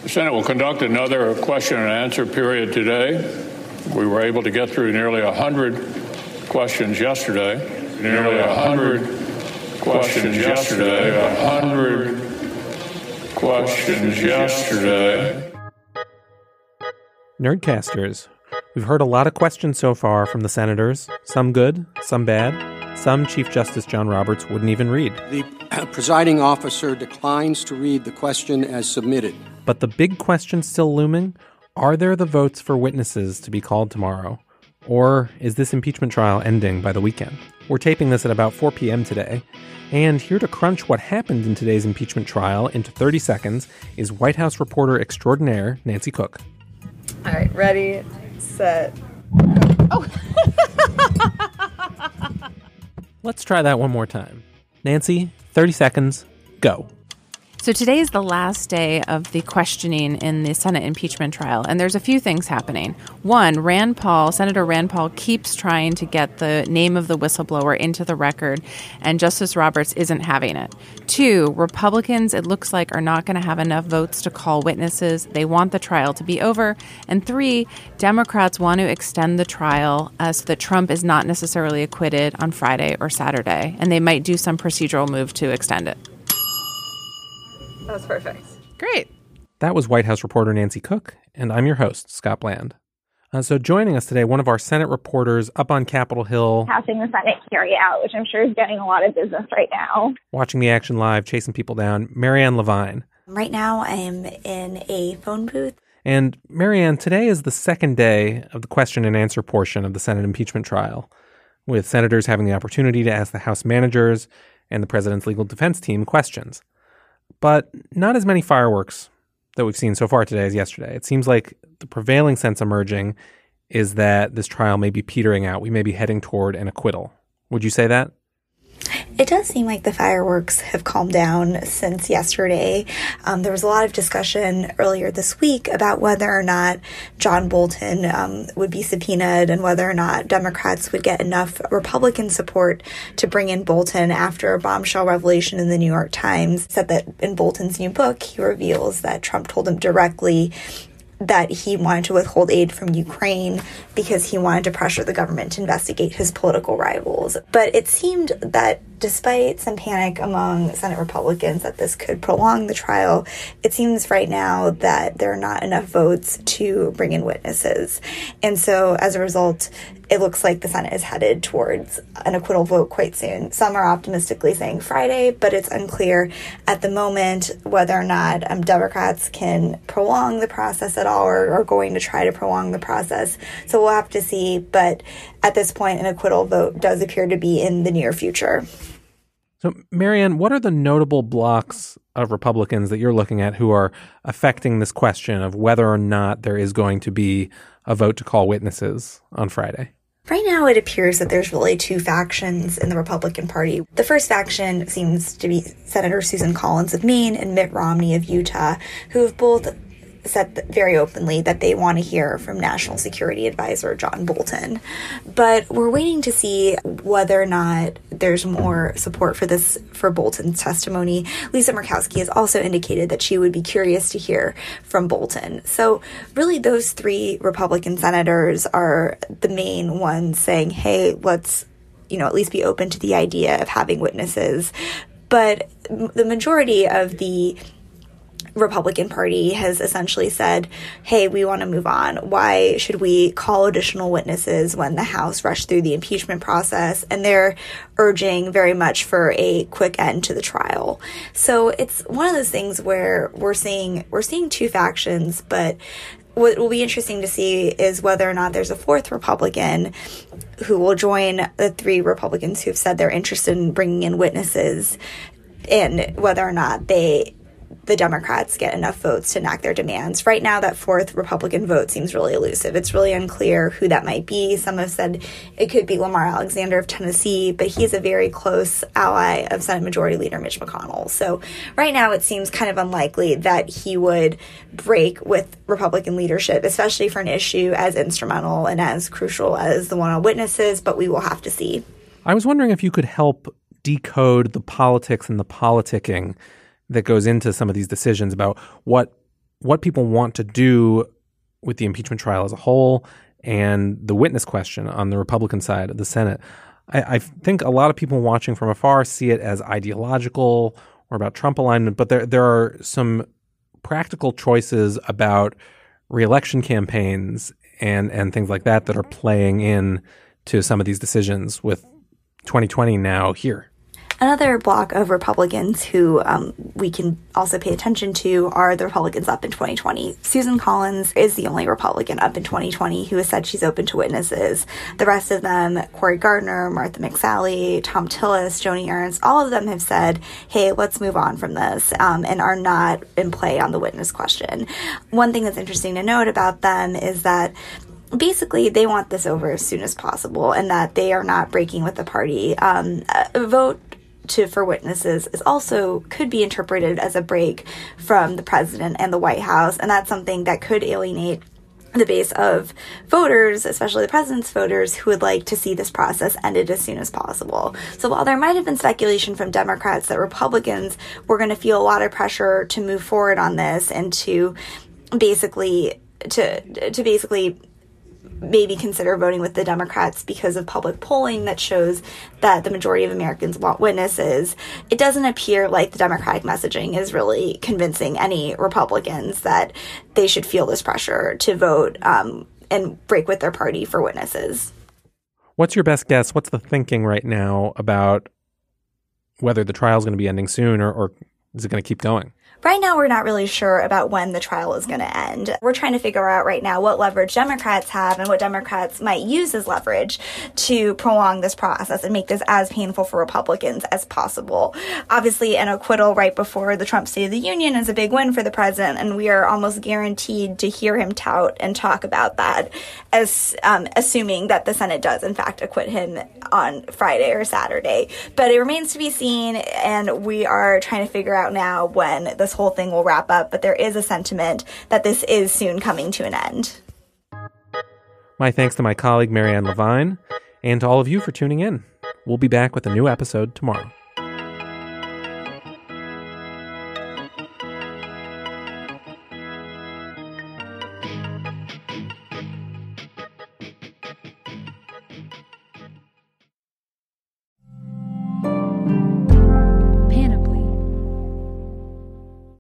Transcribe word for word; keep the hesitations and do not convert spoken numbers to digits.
The Senate will conduct another question and answer period today. We were able to get through nearly one hundred questions yesterday. Nearly one hundred questions yesterday. one hundred questions yesterday. Nerdcasters, we've heard a lot of questions so far from the senators. Some good, some bad. Some Chief Justice John Roberts wouldn't even read. The presiding officer declines to read the question as submitted. But the big question still looming, are there the votes for witnesses to be called tomorrow? Or is this impeachment trial ending by the weekend? We're taping this at about four p.m. today. And here to crunch what happened in today's impeachment trial into thirty seconds is White House reporter extraordinaire Nancy Cook. All right, ready, set, go. Oh! Let's try that one more time. Nancy, thirty seconds, go. So today is the last day of the questioning in the Senate impeachment trial, and there's a few things happening. One, Rand Paul, Senator Rand Paul keeps trying to get the name of the whistleblower into the record, and Justice Roberts isn't having it. Two, Republicans, it looks like, are not going to have enough votes to call witnesses. They want the trial to be over. And three, Democrats want to extend the trial uh, so that Trump is not necessarily acquitted on Friday or Saturday, and they might do some procedural move to extend it. That was perfect. Great. That was White House reporter Nancy Cook, and I'm your host, Scott Bland. Uh, so joining us today, one of our Senate reporters up on Capitol Hill. Passing the Senate carry out, which I'm sure is getting a lot of business right now. Watching the action live, chasing people down, Marianne Levine. Right now, I am in a phone booth. And Marianne, today is the second day of the question and answer portion of the Senate impeachment trial, with senators having the opportunity to ask the House managers and the president's legal defense team questions. But not as many fireworks that we've seen so far today as yesterday. It seems like the prevailing sense emerging is that this trial may be petering out. We may be heading toward an acquittal. Would you say that? It does seem like the fireworks have calmed down since yesterday. Um, there was a lot of discussion earlier this week about whether or not John Bolton um, would be subpoenaed and whether or not Democrats would get enough Republican support to bring in Bolton after a bombshell revelation in the New York Times said that in Bolton's new book, he reveals that Trump told him directly that he wanted to withhold aid from Ukraine because he wanted to pressure the government to investigate his political rivals. But it seemed that despite some panic among Senate Republicans that this could prolong the trial, it seems right now that there are not enough votes to bring in witnesses. And so as a result, it looks like the Senate is headed towards an acquittal vote quite soon. Some are optimistically saying Friday, but it's unclear at the moment whether or not um, Democrats can prolong the process at all or are going to try to prolong the process. So we'll have to see. But at this point, an acquittal vote does appear to be in the near future. So, Marianne, what are the notable blocks of Republicans that you're looking at who are affecting this question of whether or not there is going to be a vote to call witnesses on Friday? Right now, it appears that there's really two factions in the Republican Party. The first faction seems to be Senator Susan Collins of Maine and Mitt Romney of Utah, who have both said very openly that they want to hear from National Security Advisor John Bolton. But we're waiting to see whether or not there's more support for this, for Bolton's testimony. Lisa Murkowski has also indicated that she would be curious to hear from Bolton. So really those three Republican senators are the main ones saying, hey, let's, you know, at least be open to the idea of having witnesses. But the majority of the Republican Party has essentially said, hey, we want to move on. Why should we call additional witnesses when the House rushed through the impeachment process? And they're urging very much for a quick end to the trial. So it's one of those things where we're seeing we're seeing two factions, but what will be interesting to see is whether or not there's a fourth Republican who will join the three Republicans who've said they're interested in bringing in witnesses, and whether or not they the Democrats get enough votes to knock their demands. Right now, that fourth Republican vote seems really elusive. It's really unclear who that might be. Some have said it could be Lamar Alexander of Tennessee, but he's a very close ally of Senate Majority Leader Mitch McConnell. So right now, it seems kind of unlikely that he would break with Republican leadership, especially for an issue as instrumental and as crucial as the one on witnesses, but we will have to see. I was wondering if you could help decode the politics and the politicking that goes into some of these decisions about what what people want to do with the impeachment trial as a whole and the witness question on the Republican side of the Senate. I, I think a lot of people watching from afar see it as ideological or about Trump alignment, but there there are some practical choices about reelection campaigns and, and things like that that are playing in to some of these decisions with twenty twenty now here. Another block of Republicans who um, we can also pay attention to are the Republicans up in twenty twenty. Susan Collins is the only Republican up in twenty twenty who has said she's open to witnesses. The rest of them, Cory Gardner, Martha McSally, Thom Tillis, Joni Ernst, all of them have said, hey, let's move on from this, um, and are not in play on the witness question. One thing that's interesting to note about them is that basically, they want this over as soon as possible and that they are not breaking with the party. Um, a vote to for witnesses is also could be interpreted as a break from the president and the White House, and that's something that could alienate the base of voters, especially the president's voters, who would like to see this process ended as soon as possible. So while there might have been speculation from Democrats that Republicans were going to feel a lot of pressure to move forward on this and to basically to to basically maybe consider voting with the Democrats because of public polling that shows that the majority of Americans want witnesses, it doesn't appear like the Democratic messaging is really convincing any Republicans that they should feel this pressure to vote um, and break with their party for witnesses. What's your best guess? What's the thinking right now about whether the trial is going to be ending soon or, or is it going to keep going? Right now, we're not really sure about when the trial is going to end. We're trying to figure out right now what leverage Democrats have and what Democrats might use as leverage to prolong this process and make this as painful for Republicans as possible. Obviously, an acquittal right before the Trump State of the Union is a big win for the president, and we are almost guaranteed to hear him tout and talk about that, as um, assuming that the Senate does, in fact, acquit him on Friday or Saturday. But it remains to be seen, and we are trying to figure out now when this whole thing will wrap up, but there is a sentiment that this is soon coming to an end. My thanks to my colleague Marianne Levine and to all of you for tuning in. We'll be back with a new episode tomorrow.